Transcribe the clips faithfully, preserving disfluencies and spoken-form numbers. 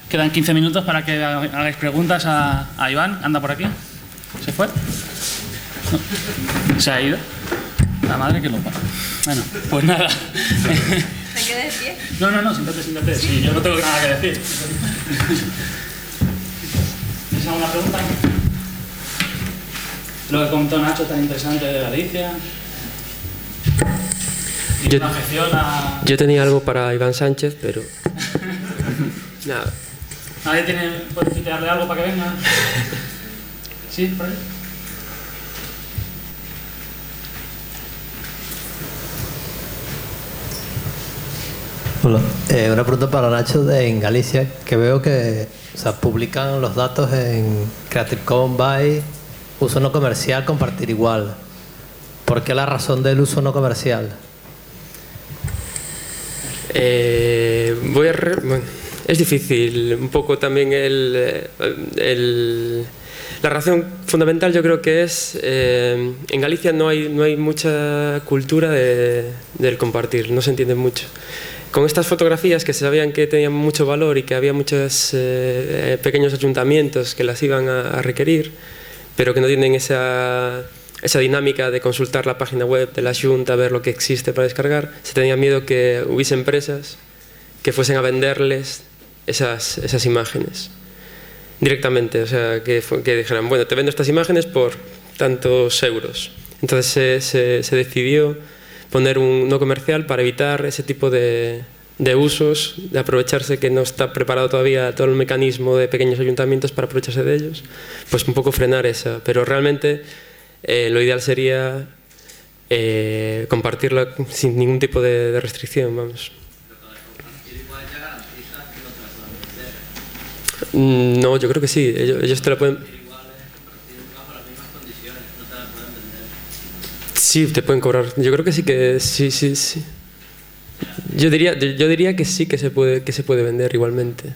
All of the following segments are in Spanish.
Quedan quince minutos para que hagáis preguntas a, a Iván. ¿Anda por aquí? ¿Se fue? No. ¿Se ha ido? La madre que lo paga. Bueno, pues nada. ¿Me quedé de pie? No, no, no, siéntate, siéntate. Sí, yo no tengo nada que decir. ¿Tienes alguna pregunta? Lo que comentó Nacho tan interesante de Galicia. Y yo, una gestión a... yo tenía algo para Iván Sánchez, pero... nada. ¿Nadie tiene, puede quitarle algo para que venga? ¿Sí? ¿Por ahí? Hola. Eh, una pregunta para Nacho de en Galicia, que veo que o sea, publican los datos en Creative Commons by uso no comercial, compartir igual. ¿Por qué la razón del uso no comercial? Eh, voy a... Re bueno, es difícil. Un poco también el... el la razón fundamental yo creo que es... Eh, en Galicia no hay, no hay mucha cultura de, del compartir, no se entiende mucho. Con estas fotografías que se sabían que tenían mucho valor y que había muchos eh, pequeños ayuntamientos que las iban a, a requerir, pero que no tienen esa, esa dinámica de consultar la página web de la Xunta, ver lo que existe para descargar, se tenía miedo que hubiese empresas que fuesen a venderles esas, esas imágenes directamente, o sea, que, que dijeran, bueno, te vendo estas imágenes por tantos euros. Entonces se, se, se decidió poner un no comercial para evitar ese tipo de, de usos, de aprovecharse que no está preparado todavía todo el mecanismo de pequeños ayuntamientos para aprovecharse de ellos, pues un poco frenar esa. Pero realmente eh, lo ideal sería eh, compartirla sin ningún tipo de, de restricción, vamos. No, yo creo que sí, ellos, ellos te la pueden... Sí, te pueden cobrar. Yo creo que sí que sí, sí, sí. Yo diría, yo, yo diría que sí que se puede, que se puede vender igualmente.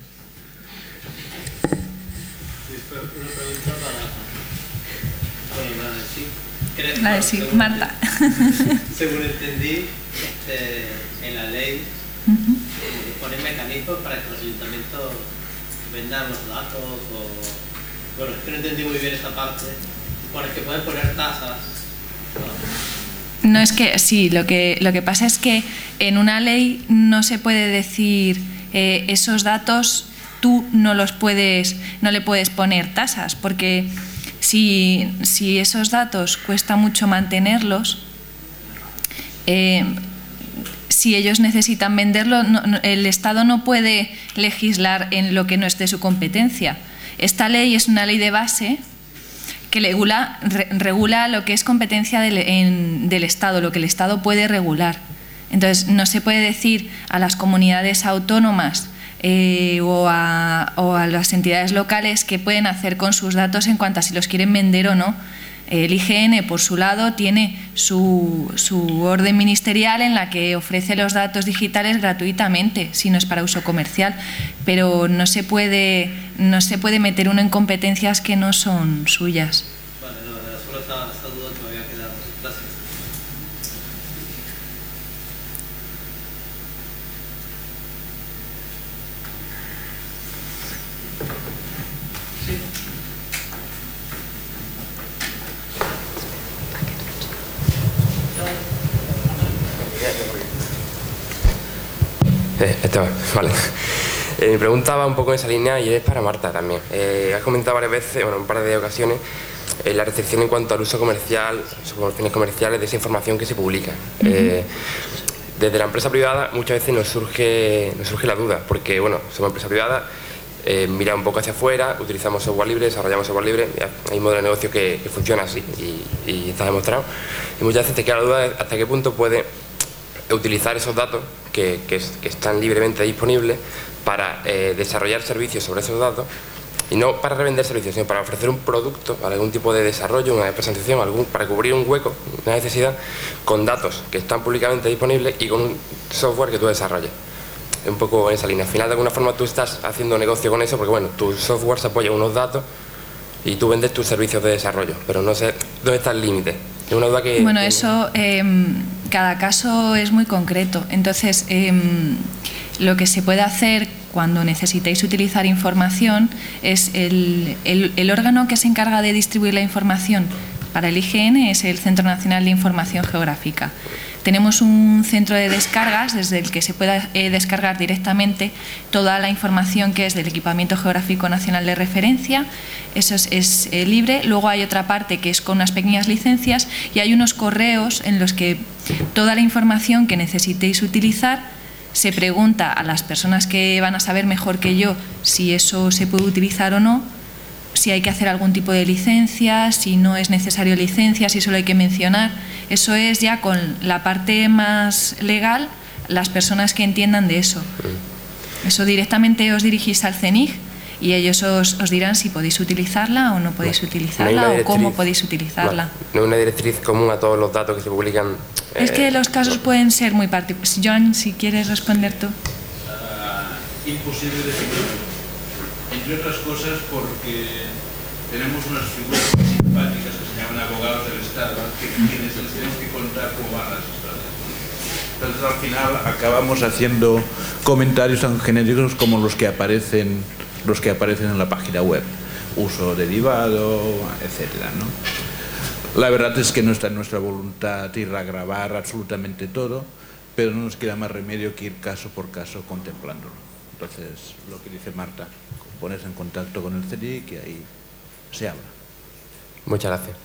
La de sí, Marta. Según entendí, este, en la ley uh-huh. eh, ponen mecanismos para que los ayuntamientos vendan los datos o... Bueno, es que no entendí muy bien esta parte. Por el que pueden poner tasas. No, es que sí, lo que, lo que pasa es que en una ley no se puede decir eh, esos datos tú no los puedes, no le puedes poner tasas, porque si, si esos datos cuesta mucho mantenerlos, eh, si ellos necesitan venderlo, no, no, el Estado no puede legislar en lo que no es de su competencia. Esta ley es una ley de base que regula, re, regula lo que es competencia del, en, del Estado, lo que el Estado puede regular. Entonces, no se puede decir a las comunidades autónomas eh, o, a, o a las entidades locales qué pueden hacer con sus datos en cuanto a si los quieren vender o no. El I G N, por su lado, tiene su, su orden ministerial en la que ofrece los datos digitales gratuitamente, si no es para uso comercial, pero no se puede, no se puede meter uno en competencias que no son suyas. Vale, no, solo esta, esta duda que me había quedado. Gracias. Eh, esto, vale. Eh, mi pregunta va un poco en esa línea y es para Marta también. Eh, has comentado varias veces, bueno, un par de ocasiones, eh, la restricción en cuanto al uso comercial, subvenciones comerciales de esa información que se publica. Uh-huh. eh, desde la empresa privada muchas veces nos surge, nos surge la duda, porque bueno, somos empresa privada, eh, mira un poco hacia afuera, utilizamos software libre, desarrollamos software libre, hay un modelo de negocio que, que funciona así y, y está demostrado. Y muchas veces te queda la duda de hasta qué punto puede utilizar esos datos que, que, que están libremente disponibles para eh, desarrollar servicios sobre esos datos, y no para revender servicios, sino para ofrecer un producto, algún tipo de desarrollo, una presentación, algún, para cubrir un hueco, una necesidad, con datos que están públicamente disponibles y con un software que tú desarrolles. Un poco en esa línea. Al final, de alguna forma, tú estás haciendo negocio con eso, porque bueno, tu software se apoya en unos datos y tú vendes tus servicios de desarrollo, pero no sé dónde está el límite. Es una duda que... Bueno, eso, eh, cada caso es muy concreto. Entonces, eh, Lo que se puede hacer cuando necesitéis utilizar información es el, el, el órgano que se encarga de distribuir la información para el I G N es el Centro Nacional de Información Geográfica. Tenemos un centro de descargas desde el que se pueda eh, descargar directamente toda la información que es del Equipamiento Geográfico Nacional de Referencia. Eso es, es eh, libre. Luego hay otra parte que es con unas pequeñas licencias y hay unos correos en los que toda la información que necesitéis utilizar se pregunta a las personas que van a saber mejor que yo si eso se puede utilizar o no, si hay que hacer algún tipo de licencia, si no es necesario licencia, si solo hay que mencionar. Eso es ya con la parte más legal, las personas que entiendan de eso. Eso directamente os dirigís al CENIG y ellos os, os dirán si podéis utilizarla o no podéis no, utilizarla no o cómo podéis utilizarla. No hay una directriz común a todos los datos que se publican. Es eh, que los casos no. pueden ser muy particulares. Joan, si quieres responder tú. Uh, imposible definirlo. Entre otras cosas porque tenemos unas figuras muy simpáticas que se llaman abogados del Estado, que quienes les tenemos que contar cómo van las historias. Entonces al final acabamos haciendo comentarios tan genéricos como los que aparecen, los que aparecen en la página web. Uso derivado, etcétera, ¿no? La verdad es que no está en nuestra voluntad ir a grabar absolutamente todo, pero no nos queda más remedio que ir caso por caso contemplándolo. Entonces, lo que dice Marta, ponerse en contacto con el CENIC y ahí se habla. Muchas gracias.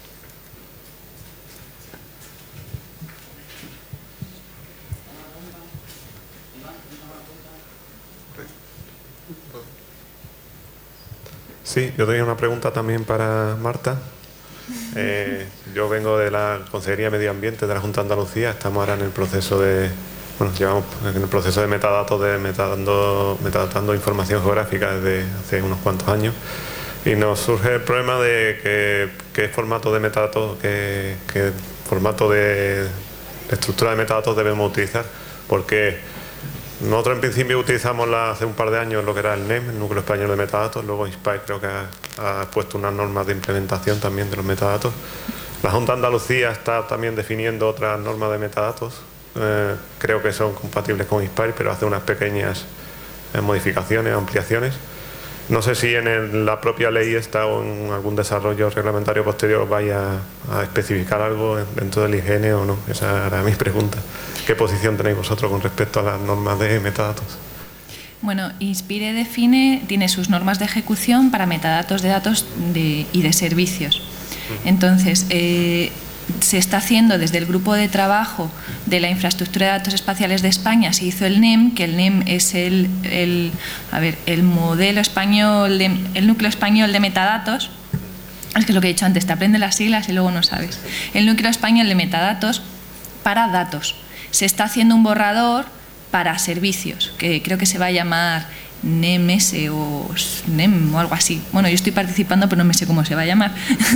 Sí, yo tenía una pregunta también para Marta. Eh, yo vengo de la Consejería de Medio Ambiente de la Junta de Andalucía. Estamos ahora en el proceso de, bueno, llevamos en el proceso de metadatos, de metadando, metadatando información geográfica desde hace unos cuantos años. Y nos surge el problema de que, qué formato de metadatos, qué, qué formato de, de estructura de metadatos debemos utilizar, porque nosotros en principio utilizamos la, hace un par de años lo que era el N E M, el Núcleo Español de Metadatos. Luego INSPIRE creo que ha, ha puesto unas normas de implementación también de los metadatos. La Junta de Andalucía está también definiendo otras normas de metadatos. Eh, creo que son compatibles con INSPIRE, pero hace unas pequeñas eh, modificaciones, ampliaciones. No sé si en el, la propia ley está o en algún desarrollo reglamentario posterior vaya a especificar algo dentro del I G N o no. Esa era mi pregunta. ¿Qué posición tenéis vosotros con respecto a las normas de metadatos? Bueno, INSPIRE define, tiene sus normas de ejecución para metadatos de datos de, y de servicios. Entonces, eh, se está haciendo desde el grupo de trabajo de la infraestructura de datos espaciales de España, se hizo el N E M, que el N E M es el, el, a ver, el modelo español, de, el núcleo español de metadatos. Es que es lo que he dicho antes, te aprendes las siglas y luego no sabes. El núcleo español de metadatos para datos. Se está haciendo un borrador para servicios, que creo que se va a llamar N E M S o S N E M o algo así. Bueno, yo estoy participando, pero no me sé cómo se va a llamar.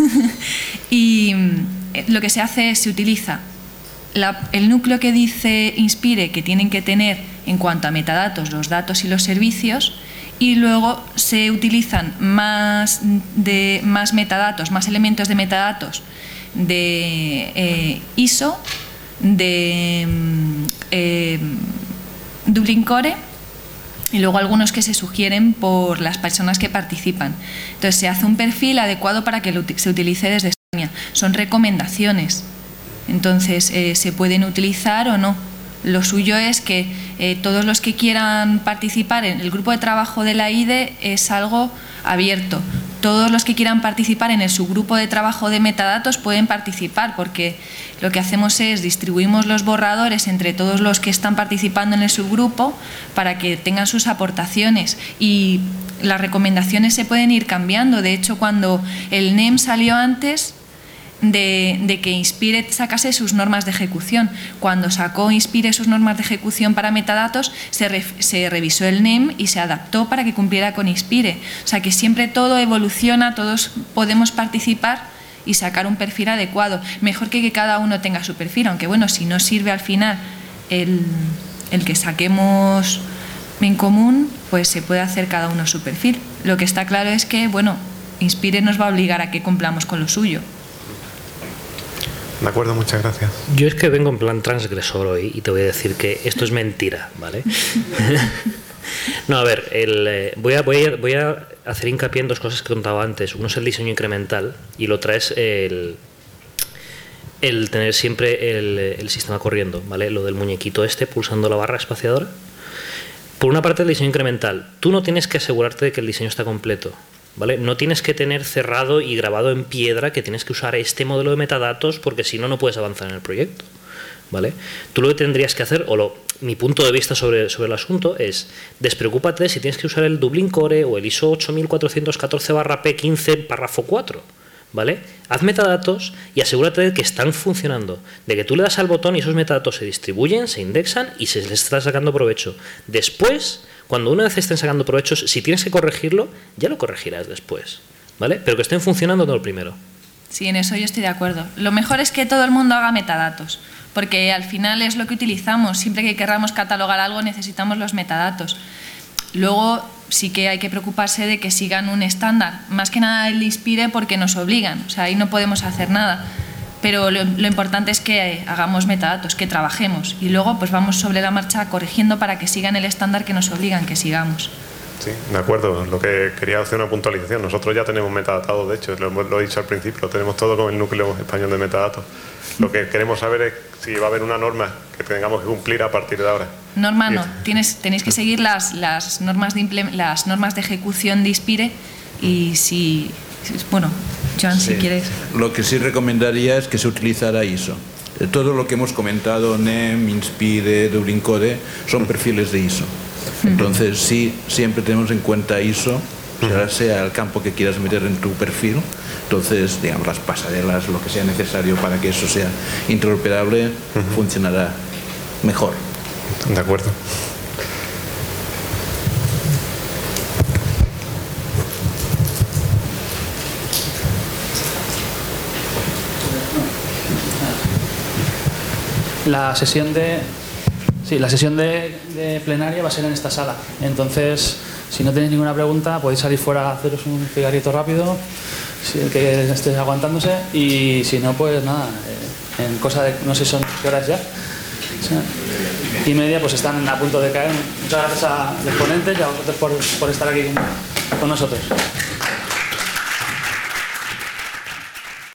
Y lo que se hace es, se utiliza la, el núcleo que dice INSPIRE que tienen que tener en cuanto a metadatos, los datos y los servicios, y luego se utilizan más, de, más metadatos, más elementos de metadatos de eh, I S O, de eh, Dublin Core, y luego algunos que se sugieren por las personas que participan. Entonces se hace un perfil adecuado para que lo, se utilice desde España. Son recomendaciones, entonces eh, se pueden utilizar o no. Lo suyo es que eh, todos los que quieran participar en el grupo de trabajo de la I D E es algo abierto. Todos los que quieran participar en el subgrupo de trabajo de metadatos pueden participar, porque lo que hacemos es distribuimos los borradores entre todos los que están participando en el subgrupo para que tengan sus aportaciones, y las recomendaciones se pueden ir cambiando. De hecho, cuando el N E M salió antes de, de que INSPIRE sacase sus normas de ejecución, cuando sacó INSPIRE sus normas de ejecución para metadatos, se, re, se revisó el N E M y se adaptó para que cumpliera con INSPIRE. O sea que siempre todo evoluciona, todos podemos participar y sacar un perfil adecuado. Mejor que que cada uno tenga su perfil, aunque bueno, si no sirve al final el, el que saquemos en común, pues se puede hacer cada uno su perfil. Lo que está claro es que, bueno, INSPIRE nos va a obligar a que cumplamos con lo suyo. De acuerdo, muchas gracias. Yo es que vengo en plan transgresor hoy y te voy a decir que esto es mentira, ¿vale? No, a ver, el, eh, voy, a, voy, a, voy a hacer hincapié en dos cosas que contaba antes. Uno es el diseño incremental y lo otra es el, el tener siempre el, el sistema corriendo, ¿vale? Lo del muñequito este pulsando la barra espaciadora. Por una parte, el diseño incremental. Tú no tienes que asegurarte de que el diseño está completo, ¿vale? No tienes que tener cerrado y grabado en piedra que tienes que usar este modelo de metadatos porque si no, no puedes avanzar en el proyecto, ¿vale? Tú lo que tendrías que hacer, o lo, mi punto de vista sobre, sobre el asunto es, despreocúpate si tienes que usar el Dublin Core o el I S O ocho mil cuatrocientos catorce barra P quince párrafo cuatro, ¿vale? Haz metadatos y asegúrate de que están funcionando, de que tú le das al botón y esos metadatos se distribuyen, se indexan y se les está sacando provecho. Después, cuando una vez estén sacando provechos, si tienes que corregirlo, ya lo corregirás después, ¿vale? Pero que estén funcionando todo el primero. Sí, en eso yo estoy de acuerdo. Lo mejor es que todo el mundo haga metadatos, porque al final es lo que utilizamos. Siempre que queramos catalogar algo necesitamos los metadatos. Luego sí que hay que preocuparse de que sigan un estándar. Más que nada el Inspire porque nos obligan, o sea, ahí no podemos hacer nada. Pero lo, lo importante es que hagamos metadatos, que trabajemos y luego pues vamos sobre la marcha corrigiendo para que sigan el estándar que nos obligan que sigamos. Sí, de acuerdo. Lo que quería hacer una puntualización. Nosotros ya tenemos metadatos, de hecho, lo, lo he dicho al principio, lo tenemos todo con el núcleo español de metadatos. Lo que queremos saber es si va a haber una norma que tengamos que cumplir a partir de ahora. Norma no, Tienes, tenéis que seguir las, las, normas de las normas de ejecución de Inspire y si, bueno, Joan, sí. si quieres. Lo que sí recomendaría es que se utilizara I S O. Todo lo que hemos comentado, NEM, Inspire, Dublin Core, son perfiles de I S O. Entonces sí, siempre tenemos en cuenta I S O, sea, sea el campo que quieras meter en tu perfil. Entonces, digamos, las pasarelas, lo que sea necesario para que eso sea interoperable, uh-huh. funcionará mejor. De acuerdo. La sesión de sí, la sesión de, de plenaria va a ser en esta sala. Entonces, si no tenéis ninguna pregunta, podéis salir fuera a haceros un cigarrito rápido, si el que esté aguantándose, y si no, pues nada, eh, en cosa de, no sé, son qué horas ya, ¿sí? Y media, pues están a punto de caer. Muchas gracias a los ponentes y a vosotros por, por estar aquí con, con nosotros.